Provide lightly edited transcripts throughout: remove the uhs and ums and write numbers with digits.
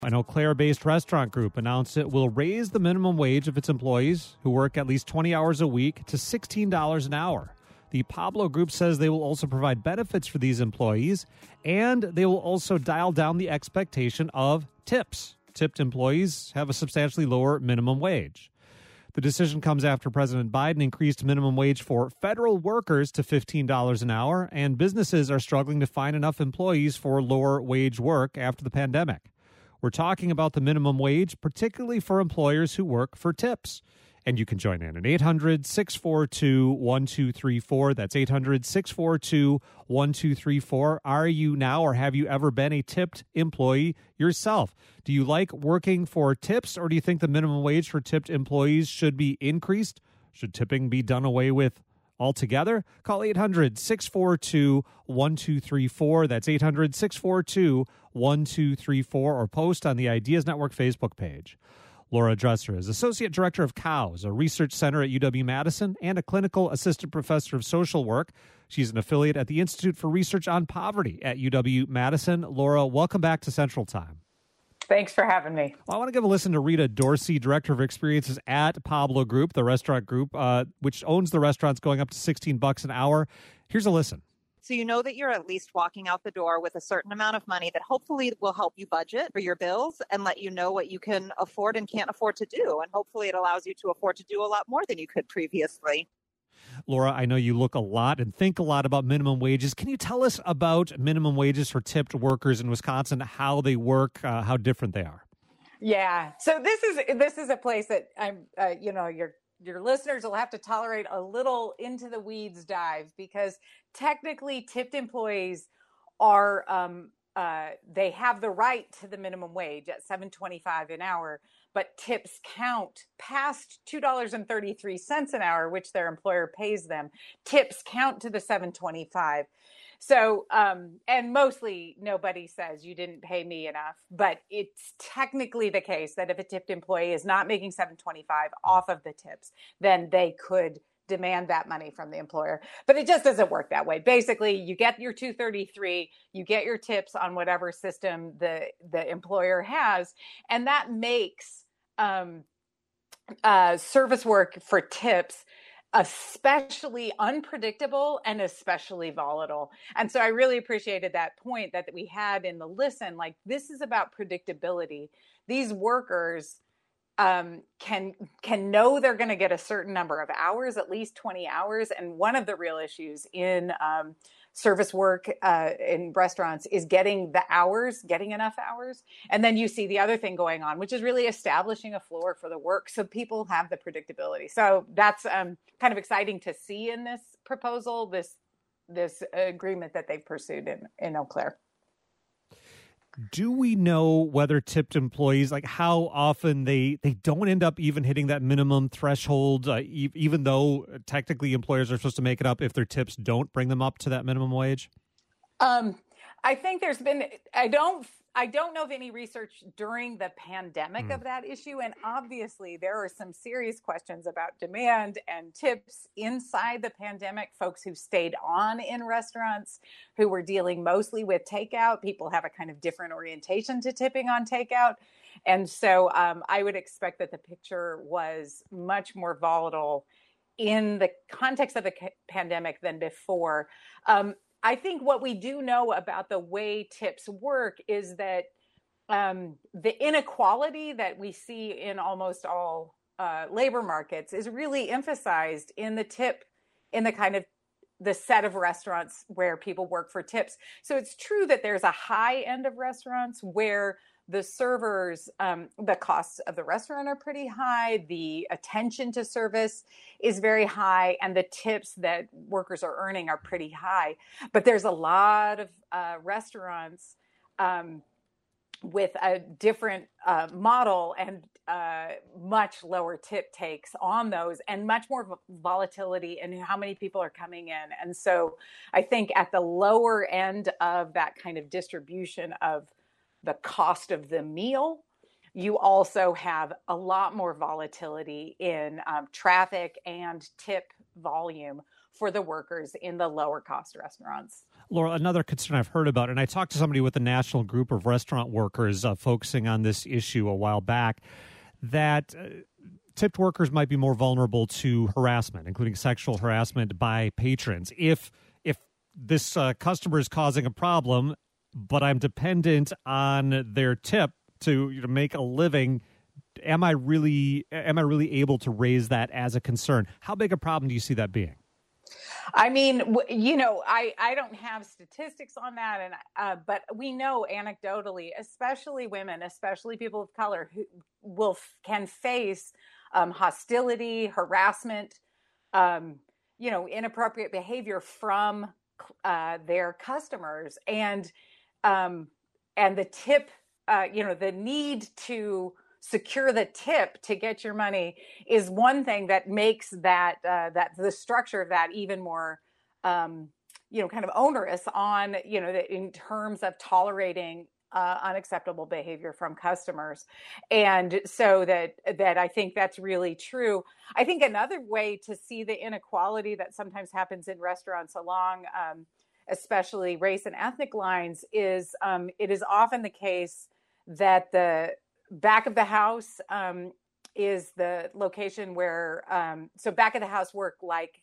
An Eau Claire-based restaurant group announced it will raise the minimum wage of its employees who work at least 20 hours a week to $16 an hour. The Pablo Group says they will also provide benefits for these employees, and they will also dial down the expectation of tips. Tipped employees have a substantially lower minimum wage. The decision comes after President Biden increased minimum wage for federal workers to $15 an hour, and businesses are struggling to find enough employees for lower wage work after the pandemic. We're talking about the minimum wage, particularly for employers who work for tips. And you can join in at 800-642-1234. That's 800-642-1234. Are you now or have you ever been a tipped employee yourself? Do you like working for tips, or do you think the minimum wage for tipped employees should be increased? Should tipping be done away with altogether? Call 800-642-1234. That's 800-642-1234, or post on the Ideas Network Facebook page. Laura Dresser is Associate Director of COWS, a research center at UW-Madison, and a Clinical Assistant Professor of Social Work. She's an affiliate at the Institute for Research on Poverty at UW-Madison. Laura, welcome back to Central Time. Thanks for having me. Well, I want to give a listen to Rita Dorsey, Director of Experiences at Pablo Group, the restaurant group, which owns the restaurants going up to $16 an hour. Here's a listen. So you know that you're at least walking out the door with a certain amount of money that hopefully will help you budget for your bills and let you know what you can afford and can't afford to do. And hopefully it allows you to afford to do a lot more than you could previously. Laura, I know you look a lot and think a lot about minimum wages. Can you tell us about minimum wages for tipped workers in Wisconsin, how they work, how different they are? Yeah. So this is a place that I'm, your listeners will have to tolerate a little into the weeds dive, because technically tipped employees are, they have the right to the minimum wage at $7.25 an hour, but tips count past $2.33 an hour, which their employer pays them. Tips count to the $7.25. So, and mostly nobody says you didn't pay me enough, but it's technically the case that if a tipped employee is not making $7.25 off of the tips, then they could demand that money from the employer. But it just doesn't work that way. Basically, you get your $2.33, you get your tips on whatever system the employer has, and that makes service work for tips especially unpredictable and especially volatile. And so I really appreciated that point that we had in the listen. Like, this is about predictability. These workers can know they're going to get a certain number of hours, at least 20 hours. And one of the real issues in service work in restaurants is getting enough hours. And then you see the other thing going on, which is really establishing a floor for the work so people have the predictability. So that's kind of exciting to see in this proposal, this agreement that they've pursued in Eau Claire. Do we know whether tipped employees, like how often they don't end up even hitting that minimum threshold, even though technically employers are supposed to make it up if their tips don't bring them up to that minimum wage? I think there's been, I don't know of any research during the pandemic of that issue. And obviously there are some serious questions about demand and tips inside the pandemic. Folks who stayed on in restaurants, who were dealing mostly with takeout. People have a kind of different orientation to tipping on takeout. And so I would expect that the picture was much more volatile in the context of the pandemic than before. I think what we do know about the way tips work is that the inequality that we see in almost all labor markets is really emphasized in the tip, in the kind of the set of restaurants where people work for tips. So it's true that there's a high end of restaurants where the servers, the costs of the restaurant are pretty high. The attention to service is very high, and the tips that workers are earning are pretty high. But there's a lot of restaurants with a different model and much lower tip takes on those, and much more volatility in how many people are coming in. And so I think at the lower end of that kind of distribution of the cost of the meal, you also have a lot more volatility in traffic and tip volume for the workers in the lower cost restaurants. Laura, another concern I've heard about, and I talked to somebody with the National Group of Restaurant Workers focusing on this issue a while back, that tipped workers might be more vulnerable to harassment, including sexual harassment by patrons. If this customer is causing a problem, but I'm dependent on their tip to make a living, am I really able to raise that as a concern? How big a problem do you see that being? I mean, I don't have statistics on that, but we know anecdotally, especially women, especially people of color, who can face hostility, harassment, inappropriate behavior from their customers, and the tip, the need to secure the tip to get your money is one thing that makes that the structure of that even more kind of onerous on in terms of tolerating unacceptable behavior from customers. And so that I think that's really true. I think another way to see the inequality that sometimes happens in restaurants along especially race and ethnic lines is it is often the case that the back of the house is the location where so back of the house work like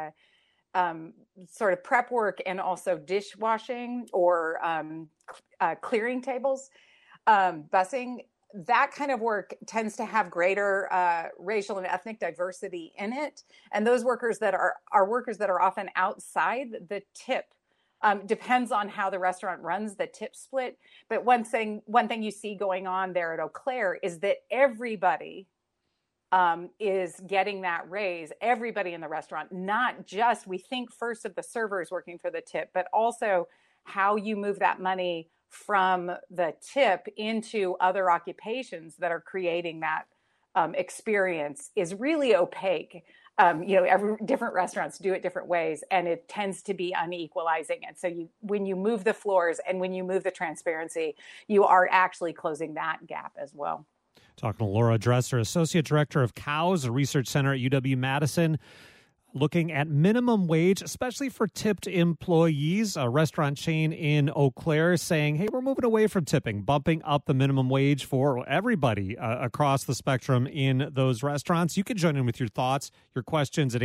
sort of prep work and also dishwashing or clearing tables, busing. That kind of work tends to have greater racial and ethnic diversity in it. And those workers that are workers that are often outside the tip. Depends on how the restaurant runs the tip split. But one thing you see going on there at Eau Claire is that everybody is getting that raise, everybody in the restaurant, not just, we think first of the servers working for the tip, but also how you move that money from the tip into other occupations that are creating that experience is really opaque. Every different restaurants do it different ways, and it tends to be unequalizing. And so when you move the floors and when you move the transparency, you are actually closing that gap as well. Talking to Laura Dresser, Associate Director of COWS, a research center at UW-Madison, looking at minimum wage, especially for tipped employees. A restaurant chain in Eau Claire saying, hey, we're moving away from tipping, bumping up the minimum wage for everybody across the spectrum in those restaurants. You can join in with your thoughts, your questions at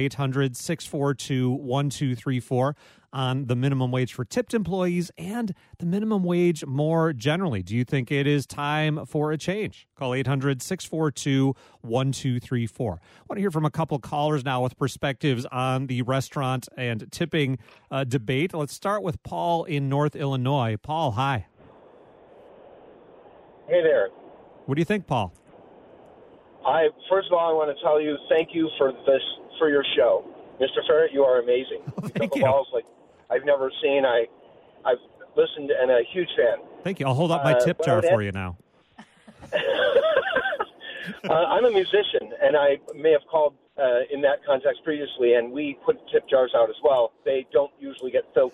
800-642-1234 on the minimum wage for tipped employees and the minimum wage more generally. Do you think it is time for a change? Call 800-642-1234. I want to hear from a couple callers now with perspectives on the restaurant and tipping debate. Let's start with Paul in North Illinois. Paul, hi. Hey there. What do you think, Paul? First of all, I want to tell you thank you for your show. Mr. Ferret, you are amazing. Thank you. Balls like I've never seen. I've listened and a huge fan. Thank you. I'll hold up my tip jar for you now. I'm a musician, and I may have called in that context previously, and we put tip jars out as well. They don't usually get filled.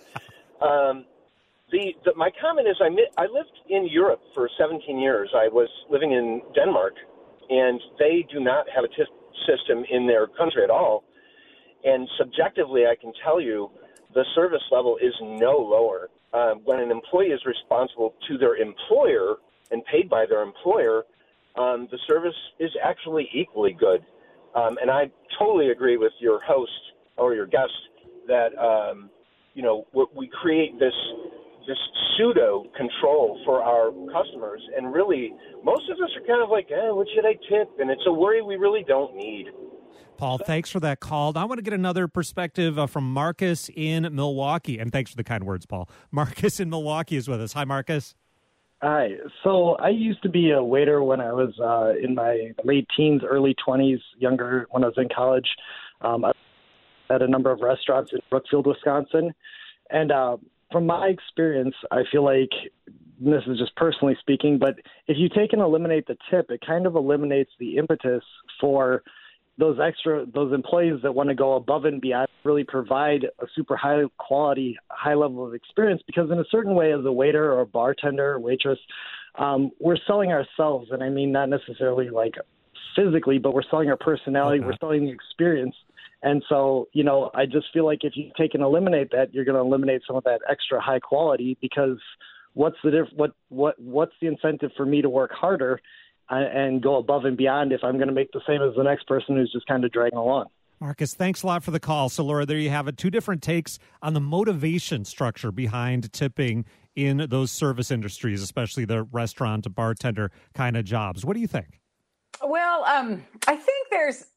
My comment is I lived in Europe for 17 years. I was living in Denmark, and they do not have a tip system in their country at all. And subjectively, I can tell you the service level is no lower. When an employee is responsible to their employer and paid by their employer, the service is actually equally good. And I totally agree with your host or your guest that, we create this pseudo control for our customers. And really, most of us are kind of like, what should I tip? And it's a worry we really don't need. Paul, thanks for that call. I want to get another perspective from Marcus in Milwaukee. And thanks for the kind words, Paul. Marcus in Milwaukee is with us. Hi, Marcus. Hi. So I used to be a waiter when I was in my late teens, early 20s, younger when I was in college. I was at a number of restaurants in Brookfield, Wisconsin. And from my experience, I feel like, and this is just personally speaking, but if you take and eliminate the tip, it kind of eliminates the impetus for those employees that want to go above and beyond, really provide a super high quality, high level of experience. Because in a certain way, as a waiter or a bartender or waitress, we're selling ourselves. And I mean, not necessarily like physically, but we're selling our personality. Okay. We're selling the experience. And so, I just feel like if you take and eliminate that, you're going to eliminate some of that extra high quality, because what's the incentive for me to work harder and go above and beyond if I'm going to make the same as the next person who's just kind of dragging along? Marcus, thanks a lot for the call. So, Laura, there you have it. Two different takes on the motivation structure behind tipping in those service industries, especially the restaurant, bartender kind of jobs. What do you think? Well, I think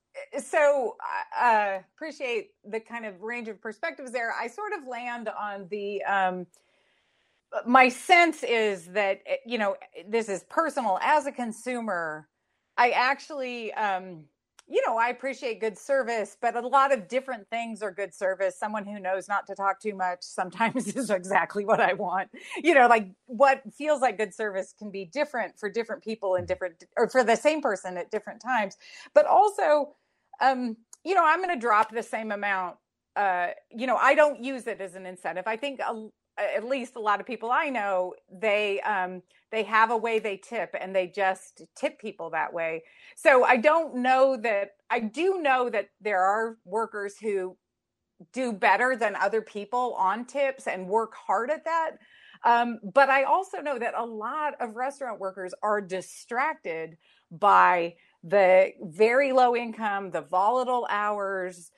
appreciate the kind of range of perspectives there. I sort of land on the, my sense is that, this is personal. As a consumer, I actually, I appreciate good service, but a lot of different things are good service. Someone who knows not to talk too much sometimes is exactly what I want. Like what feels like good service can be different for different people or for the same person at different times. But also, I'm going to drop the same amount. I don't use it as an incentive. I think at least a lot of people I know, they have a way they tip, and they just tip people that way. So I do know that there are workers who do better than other people on tips and work hard at that. But I also know that a lot of restaurant workers are distracted by the very low income, the volatile hours,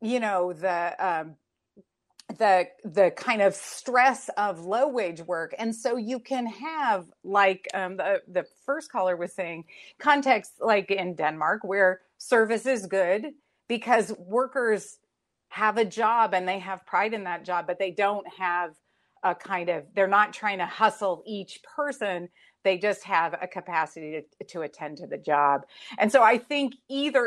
the kind of stress of low wage work. And so you can have, like the first caller was saying, context like in Denmark where service is good because workers have a job and they have pride in that job, but they don't have they're not trying to hustle each person. They just have a capacity to attend to the job. And so I think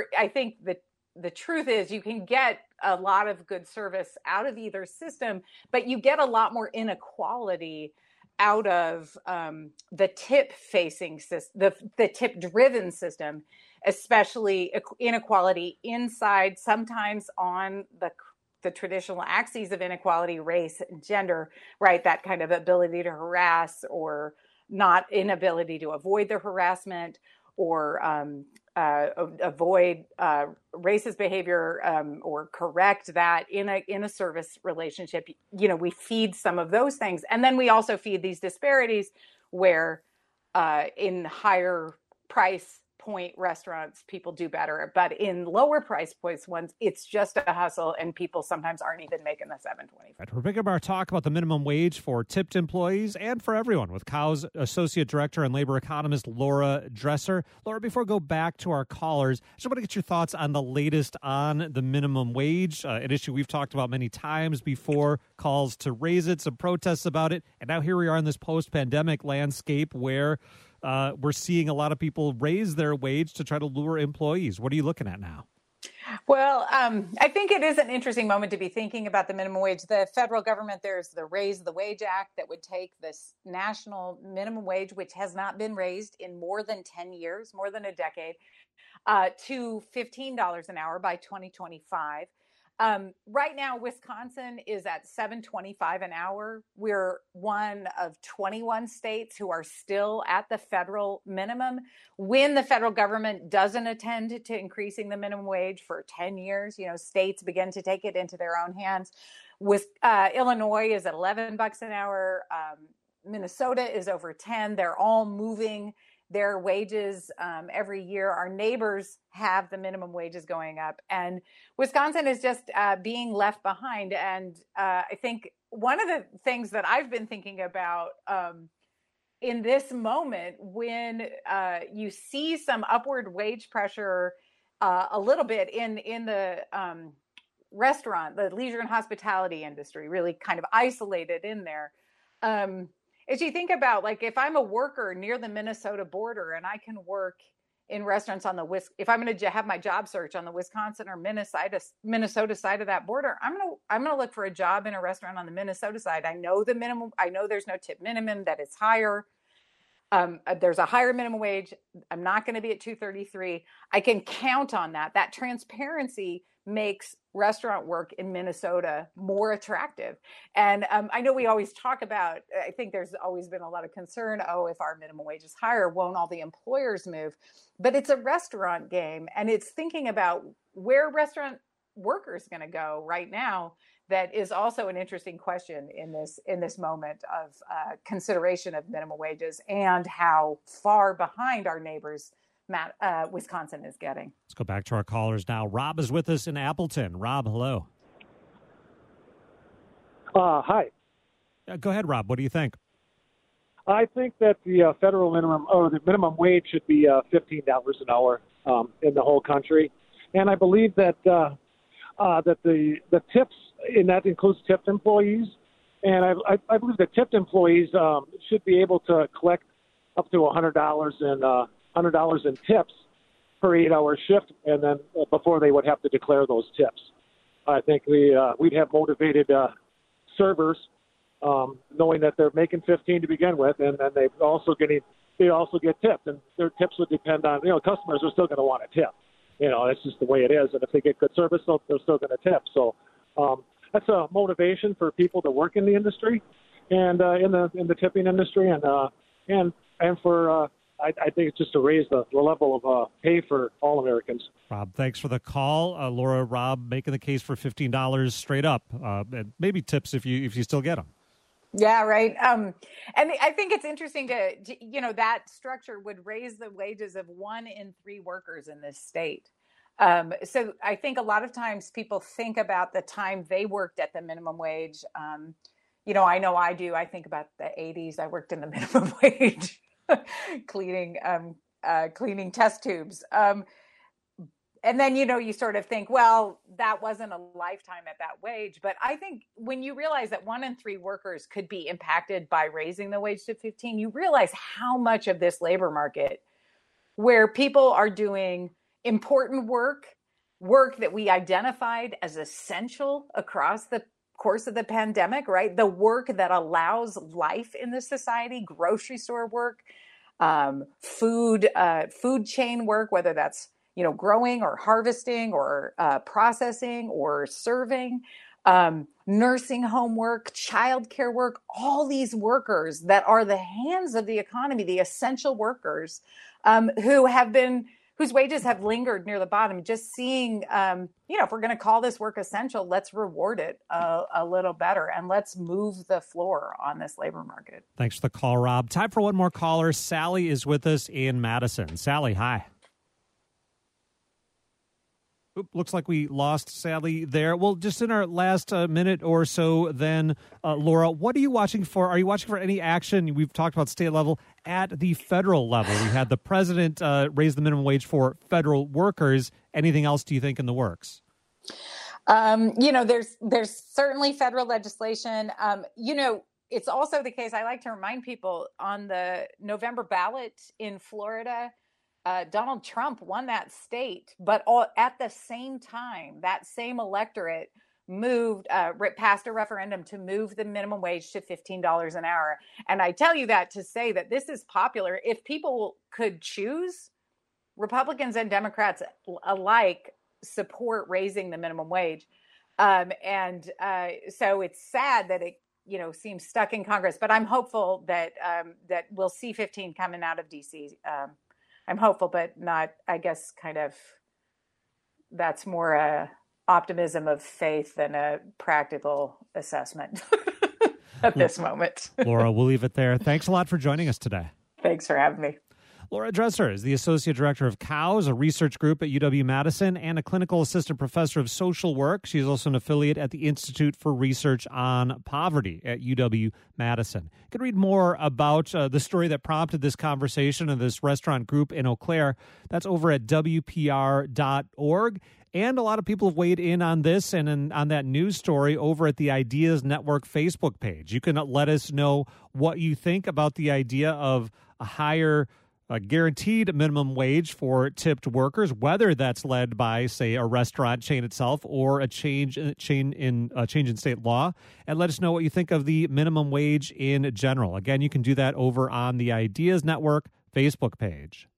the truth is you can get a lot of good service out of either system, but you get a lot more inequality out of the tip-facing system, the tip-driven system, especially inequality inside, sometimes on the traditional axes of inequality, race and gender, right? That kind of ability to harass or not inability to avoid the harassment or avoid racist behavior or correct that in a service relationship. We feed some of those things. And then we also feed these disparities where in higher price point restaurants, people do better. But in lower price points ones, it's just a hustle and people sometimes aren't even making the $7.25. Right, we're picking up our talk about the minimum wage for tipped employees and for everyone with Cow's Associate Director and Labor Economist Laura Dresser. Laura, before we go back to our callers, I just want to get your thoughts on the latest on the minimum wage, an issue we've talked about many times before, calls to raise it, some protests about it. And now here we are in this post-pandemic landscape where we're seeing a lot of people raise their wage to try to lure employees. What are you looking at now? Well, I think it is an interesting moment to be thinking about the minimum wage. The federal government, there's the Raise the Wage Act that would take this national minimum wage, which has not been raised in more than 10 years, more than a decade, to $15 an hour by 2025. Right now, Wisconsin is at $7.25 an hour. We're one of 21 states who are still at the federal minimum. When the federal government doesn't attend to increasing the minimum wage for 10 years, states begin to take it into their own hands. Illinois is at $11 an hour. Minnesota is over 10. They're all moving their wages every year. Our neighbors have the minimum wages going up, and Wisconsin is just being left behind. And I think one of the things that I've been thinking about in this moment, when you see some upward wage pressure a little bit in the restaurant, the leisure and hospitality industry, really kind of isolated in there. As you think about, like, if I'm a worker near the Minnesota border and I can work in restaurants on if I'm going to have my job search on the Wisconsin or Minnesota side of that border, I'm going to look for a job in a restaurant on the Minnesota side. I know the minimum. I know there's no tip minimum, that it's higher. There's a higher minimum wage. I'm not going to be at $2.33. I can count on that. That transparency makes restaurant work in Minnesota more attractive. And I know we always talk about, I think there's always been a lot of concern, if our minimum wage is higher, won't all the employers move? But it's a restaurant game, and it's thinking about where restaurant workers going to go right now? That is also an interesting question in this moment of consideration of minimum wages and how far behind our neighbors Wisconsin is getting. Let's go back to our callers now. Rob is with us in Appleton. Rob, hello. Hi. Go ahead, Rob. What do you think? I think that the federal minimum or the minimum wage should be $15 an hour in the whole country, and I believe that that the tips, and that includes tipped employees, and I believe that tipped employees should be able to collect up to $100 in tips per 8-hour shift, and then before they would have to declare those tips. I think we'd have motivated servers, knowing that they're making 15 to begin with, and then they also get tipped, and their tips would depend on, customers are still going to want a tip. That's just the way it is. And if they get good service, they're still going to tip. So that's a motivation for people to work in the industry and in the tipping industry, and for I think it's just to raise the level of pay for all Americans. Rob, thanks for the call. Laura, Rob making the case for $15 straight up, and maybe tips if you still get them. Yeah, right. And I think it's interesting to that structure would raise the wages of 1 in 3 workers in this state. So I think a lot of times people think about the time they worked at the minimum wage. I know I do. I think about the 80s. I worked in the minimum wage, cleaning test tubes. And then, you sort of think, well, that wasn't a lifetime at that wage. But I think when you realize that 1 in 3 workers could be impacted by raising the wage to 15, you realize how much of this labor market where people are doing important work that we identified as essential across the course of the pandemic, right? The work that allows life in this society, grocery store work, food chain work, whether that's growing or harvesting or processing or serving, nursing home work, childcare work, all these workers that are the hands of the economy, the essential workers whose wages have lingered near the bottom. Just seeing, if we're going to call this work essential, let's reward it a little better and let's move the floor on this labor market. Thanks for the call, Rob. Time for one more caller. Sally is with us in Madison. Sally, hi. Looks like we lost Sally there. Well, just in our last minute or so then, Laura, what are you watching for? Are you watching for any action? We've talked about state level. At the federal level, we had the president raise the minimum wage for federal workers. Anything else do you think in the works? There's certainly federal legislation. It's also the case, I like to remind people, on the November ballot in Florida, Donald Trump won that state, but at the same time, that same electorate passed a referendum to move the minimum wage to $15 an hour. And I tell you that to say that this is popular. If people could choose, Republicans and Democrats alike support raising the minimum wage. So it's sad that it seems stuck in Congress, but I'm hopeful that we'll see 15 coming out of DC. I'm hopeful, but not, I guess, kind of, that's more a optimism of faith than a practical assessment at this moment. Laura, we'll leave it there. Thanks a lot for joining us today. Thanks for having me. Laura Dresser is the Associate Director of COWS, a research group at UW-Madison, and a Clinical Assistant Professor of Social Work. She's also an affiliate at the Institute for Research on Poverty at UW-Madison. You can read more about the story that prompted this conversation of this restaurant group in Eau Claire. That's over at WPR.org. And a lot of people have weighed in on this and on that news story over at the Ideas Network Facebook page. You can let us know what you think about the idea of a higher guaranteed minimum wage for tipped workers, whether that's led by, say, a restaurant chain itself or a change in state law, and let us know what you think of the minimum wage in general. Again, you can do that over on the Ideas Network Facebook page.